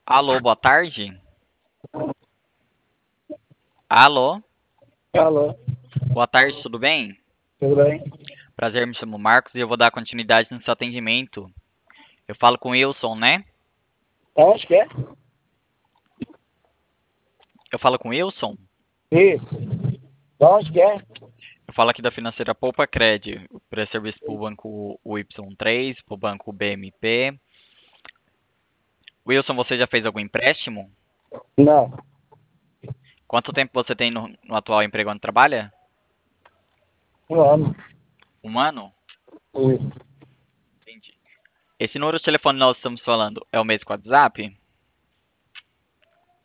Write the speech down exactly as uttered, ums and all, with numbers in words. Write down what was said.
Alô, boa tarde. Alô, Alô, boa tarde, tudo bem? tudo bem? Prazer, me chamo Marcos e eu vou dar continuidade no seu atendimento. Eu falo com o Wilson, né? Onde que é? Eu falo com o Wilson? Isso. Onde que é? Eu falo aqui da financeira Poupa Cred, para serviço para o banco Y três, para o banco B M P. Wilson, você já fez algum empréstimo? Não, Quanto tempo você tem no, no atual emprego onde trabalha? um ano. Um ano? Isso. Entendi. Esse número de telefone que nós estamos falando é o mesmo com o WhatsApp?